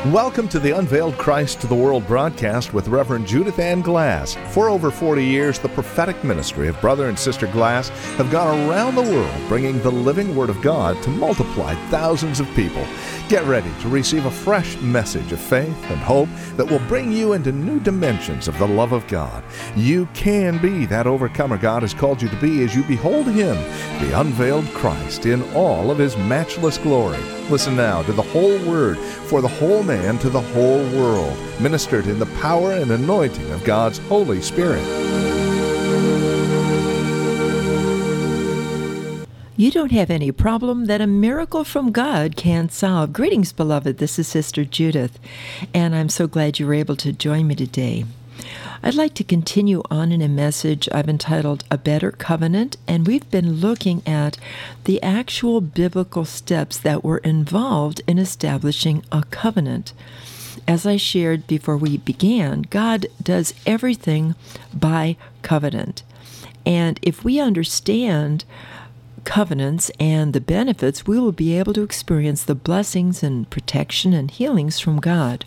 Welcome to the Unveiled Christ to the World broadcast with Reverend Judith Ann Glass. For over 40 years, the prophetic ministry of Brother and Sister Glass have gone around the world bringing the living Word of God to multiply thousands of people. Get ready to receive a fresh message of faith and hope that will bring you into new dimensions of the love of God. You can be that overcomer God has called you to be as you behold Him, the unveiled Christ, in all of His matchless glory. Listen now to the whole Word for the whole man to the whole world, ministered in the power and anointing of God's Holy Spirit. You don't have any problem that a miracle from God can't solve. Greetings, beloved. This is Sister Judith, and I'm so glad you were able to join me today. I'd like to continue on in a message I've entitled A Better Covenant, and we've been looking at the actual biblical steps that were involved in establishing a covenant. As I shared before we began, God does everything by covenant. And if we understand covenants and the benefits, we will be able to experience the blessings and protection and healings from God.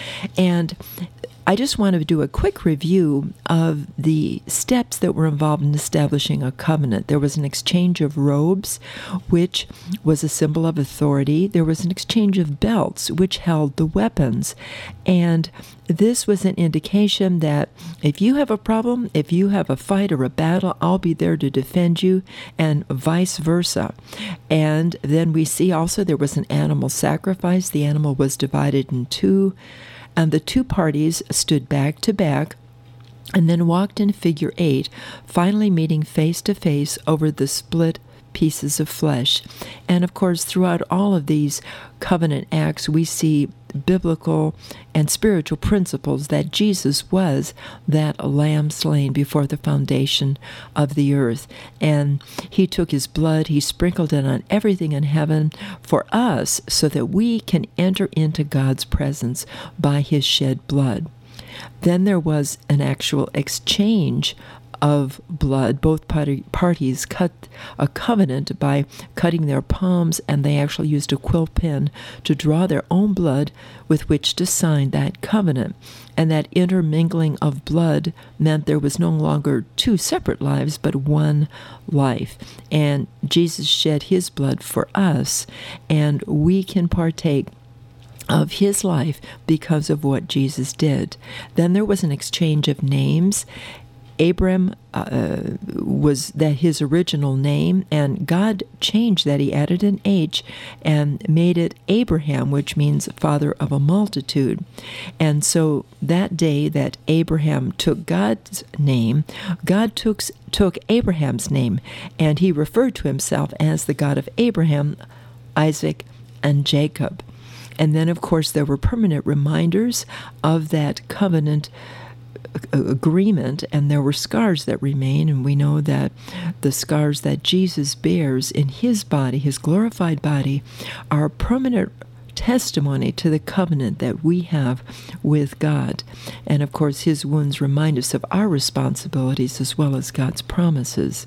And I just want to do a quick review of the steps that were involved in establishing a covenant. There was an exchange of robes, which was a symbol of authority. There was an exchange of belts, which held the weapons. And this was an indication that if you have a problem, if you have a fight or a battle, I'll be there to defend you, and vice versa. And then we see also there was an animal sacrifice. The animal was divided in two, and the two parties stood back to back and then walked in figure 8, finally meeting face to face over the split pieces of flesh. And of course, throughout all of these covenant acts, we see biblical and spiritual principles that Jesus was that lamb slain before the foundation of the earth. And He took His blood, He sprinkled it on everything in heaven for us so that we can enter into God's presence by His shed blood. Then there was an actual exchange of blood. Both parties cut a covenant by cutting their palms, and they actually used a quill pen to draw their own blood with which to sign that covenant. And that intermingling of blood meant there was no longer two separate lives, but one life. And Jesus shed His blood for us, and we can partake of His life because of what Jesus did. Then there was an exchange of names. Abram was that his original name, and God changed that. He added an H and made it Abraham, which means father of a multitude. And so that day that Abraham took God's name, God took Abraham's name, and he referred to himself as the God of Abraham, Isaac, and Jacob. And then, of course, there were permanent reminders of that covenant agreement, and there were scars that remain, and we know that the scars that Jesus bears in His body, His glorified body, are a permanent testimony to the covenant that we have with God. And of course, His wounds remind us of our responsibilities as well as God's promises.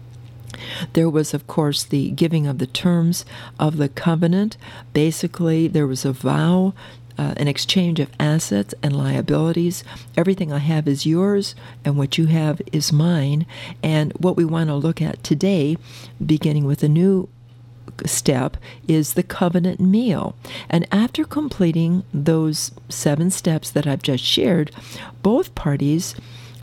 There was, of course, the giving of the terms of the covenant. Basically, there was a vow, an exchange of assets and liabilities. Everything I have is yours, and what you have is mine. And what we want to look at today, beginning with a new step, is the covenant meal. And after completing those 7 steps that I've just shared, both parties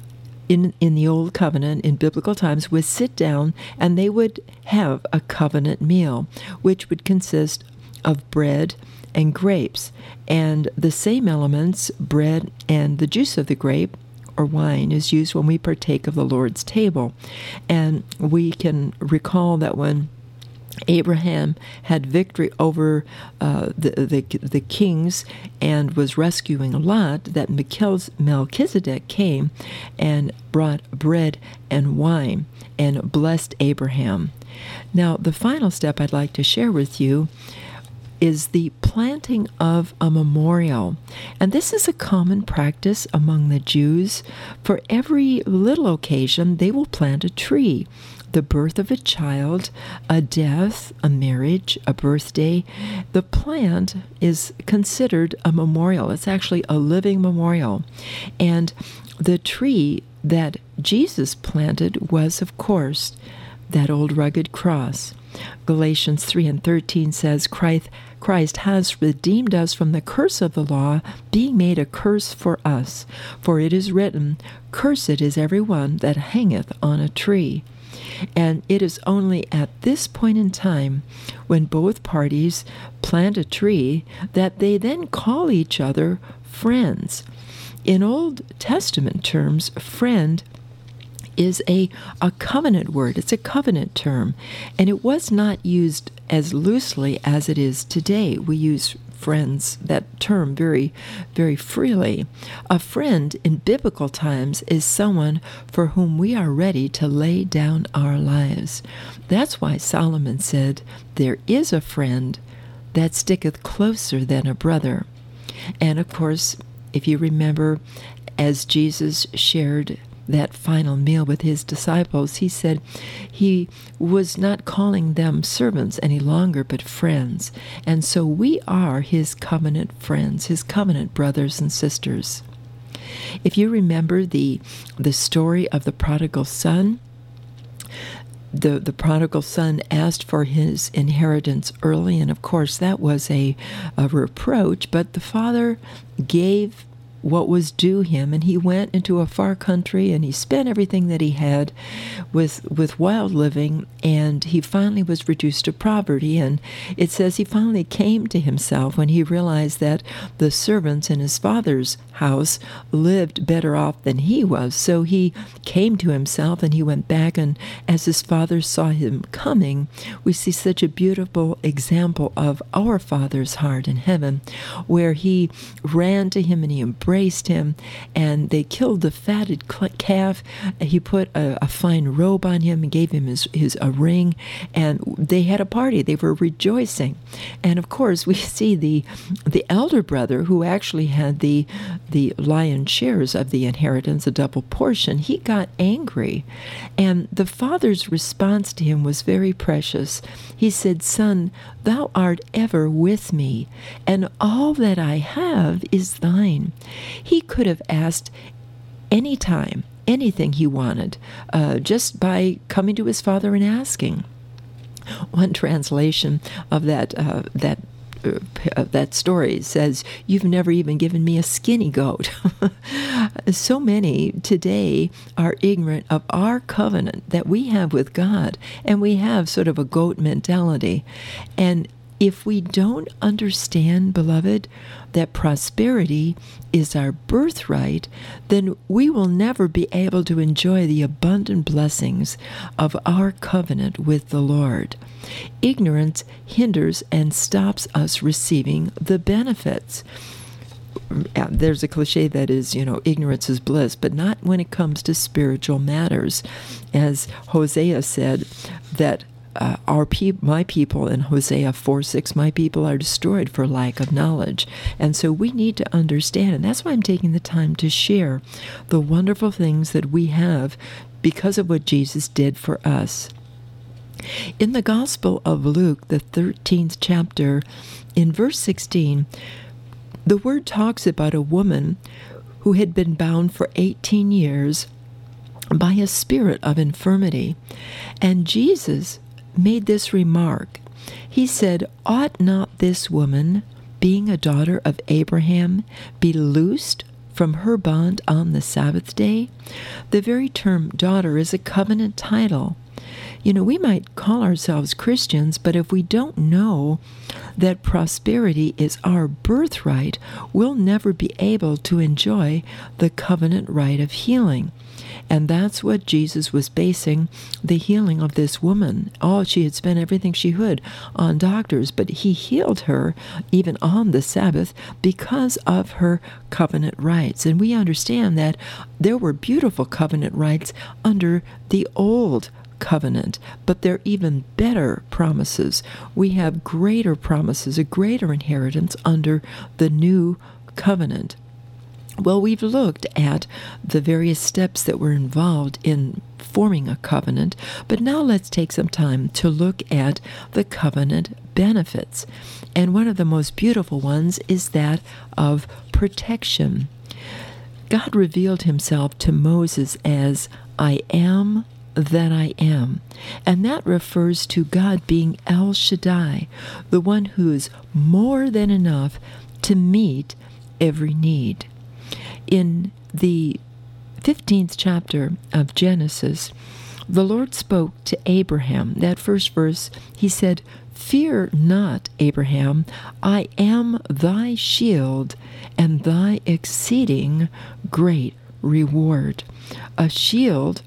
in the Old Covenant, in biblical times, would sit down and they would have a covenant meal, which would consist of bread and grapes. And the same elements, bread and the juice of the grape, or wine, is used when we partake of the Lord's table. And we can recall that when Abraham had victory over the kings and was rescuing Lot, that Melchizedek came and brought bread and wine and blessed Abraham. Now, the final step I'd like to share with you is the planting of a memorial. And this is a common practice among the Jews. For every little occasion, they will plant a tree. the birth of a child, a death, a marriage, a birthday, the plant is considered a memorial. It's actually a living memorial. And the tree that Jesus planted was, of course, that old rugged cross. Galatians 3:13 says, Christ has redeemed us from the curse of the law, being made a curse for us. For it is written, Cursed is every one that hangeth on a tree. And it is only at this point in time, when both parties plant a tree, that they then call each other friends. In Old Testament terms, friend is a covenant word. It's a covenant term. And it was not used as loosely as it is today. We use friends, that term, very, very freely. A friend in biblical times is someone for whom we are ready to lay down our lives. That's why Solomon said, There is a friend that sticketh closer than a brother. And of course, if you remember, as Jesus shared that final meal with his disciples, he said he was not calling them servants any longer, but friends. And so we are his covenant friends, his covenant brothers and sisters. If you remember the story of the prodigal son, the prodigal son asked for his inheritance early, and of course that was a reproach, but the father gave what was due him, and he went into a far country and he spent everything that he had with wild living, and he finally was reduced to poverty. And it says he finally came to himself when he realized that the servants in his father's house lived better off than he was. So he came to himself and he went back, and as his father saw him coming, we see such a beautiful example of our Father's heart in heaven, where he ran to him and he embraced him, and they killed the fatted calf. He put a fine robe on him and gave him a ring, and they had a party. They were rejoicing. And of course, we see the elder brother, who actually had the lion's shares of the inheritance, a double portion. He got angry, and the father's response to him was very precious. He said, Son, thou art ever with me, and all that I have is thine. He could have asked any time, anything he wanted, just by coming to his father and asking. One translation of that story says, You've never even given me a skinny goat. So many today are ignorant of our covenant that we have with God, and we have sort of a goat mentality. And if we don't understand, beloved, that prosperity is our birthright, then we will never be able to enjoy the abundant blessings of our covenant with the Lord. Ignorance hinders and stops us receiving the benefits. There's a cliche that is, ignorance is bliss, but not when it comes to spiritual matters. As Hosea said, that my people in Hosea 4:6, my people are destroyed for lack of knowledge. And so we need to understand, and that's why I'm taking the time to share the wonderful things that we have because of what Jesus did for us. In the Gospel of Luke, the 13th chapter, in verse 16, the word talks about a woman who had been bound for 18 years by a spirit of infirmity. And Jesus made this remark. He said, Ought not this woman, being a daughter of Abraham, be loosed from her bond on the Sabbath day? The very term daughter is a covenant title. We might call ourselves Christians, but if we don't know that prosperity is our birthright, we'll never be able to enjoy the covenant right of healing. And that's what Jesus was basing the healing of this woman. She had spent everything she could on doctors, but he healed her even on the Sabbath because of her covenant rights. And we understand that there were beautiful covenant rights under the old covenant, but they're even better promises. We have greater promises, a greater inheritance under the new covenant. Well, we've looked at the various steps that were involved in forming a covenant, but now let's take some time to look at the covenant benefits. And one of the most beautiful ones is that of protection. God revealed himself to Moses as I am that I am. And that refers to God being El Shaddai, the one who is more than enough to meet every need. In the 15th chapter of Genesis, the Lord spoke to Abraham. That first verse, he said, "Fear not, Abraham, I am thy shield and thy exceeding great reward." A shield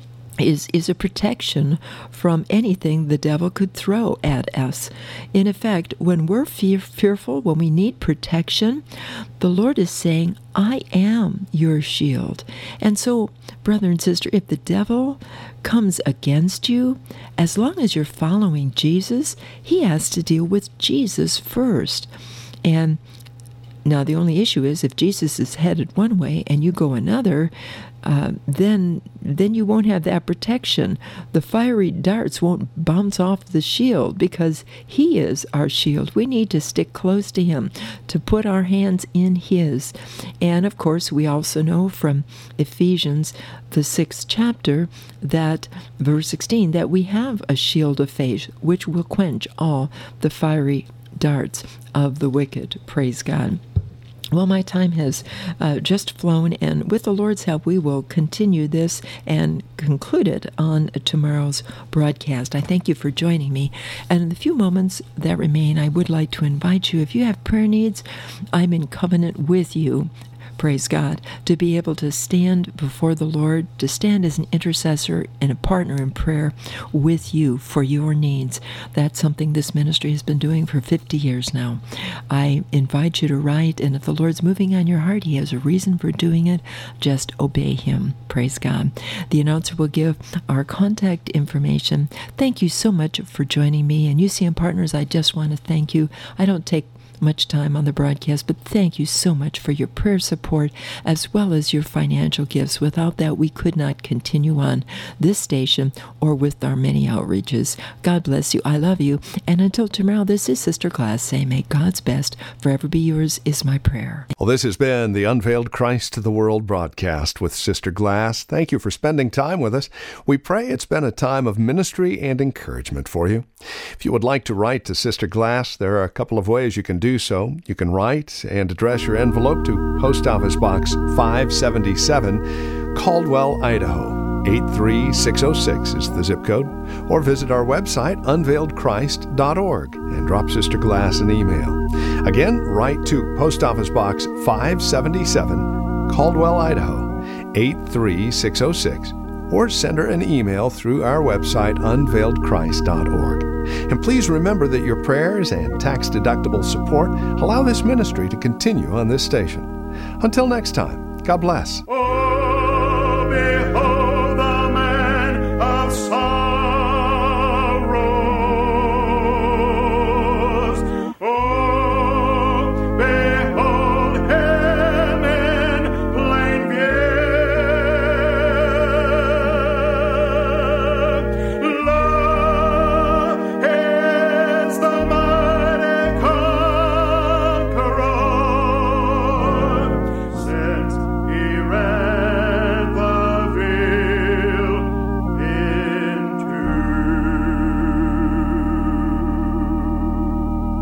is a protection from anything the devil could throw at us. In effect, when we're fearful, when we need protection, the Lord is saying, I am your shield. And so, brother and sister, if the devil comes against you, as long as you're following Jesus, he has to deal with Jesus first. And now the only issue is if Jesus is headed one way and you go another, then you won't have that protection. The fiery darts won't bounce off the shield because he is our shield. We need to stick close to him, to put our hands in his. And of course, we also know from Ephesians, the 6th chapter, that verse 16, that we have a shield of faith which will quench all the fiery darts of the wicked. Praise God. Well, my time has just flown, and with the Lord's help, we will continue this and conclude it on tomorrow's broadcast. I thank you for joining me. And in the few moments that remain, I would like to invite you, if you have prayer needs, I'm in covenant with you. Praise God, to be able to stand before the Lord, to stand as an intercessor and a partner in prayer with you for your needs. That's something this ministry has been doing for 50 years now. I invite you to write, and if the Lord's moving on your heart, he has a reason for doing it, just obey him. Praise God. The announcer will give our contact information. Thank you so much for joining me, and UCM Partners, I just want to thank you. I don't take much time on the broadcast, but thank you so much for your prayer support as well as your financial gifts. Without that, we could not continue on this station or with our many outreaches. God bless you. I love you. And until tomorrow, this is Sister Glass saying, may God's best forever be yours is my prayer. Well, this has been the Unveiled Christ to the World broadcast with Sister Glass. Thank you for spending time with us. We pray it's been a time of ministry and encouragement for you. If you would like to write to Sister Glass, there are a couple of ways you can do so. You can write and address your envelope to Post Office Box 577, Caldwell, Idaho. 83606 is the zip code. Or visit our website, unveiledchrist.org, and drop Sister Glass an email. Again, write to Post Office Box 577, Caldwell, Idaho, 83606. Or send her an email through our website, unveiledchrist.org. And please remember that your prayers and tax-deductible support allow this ministry to continue on this station. Until next time, God bless.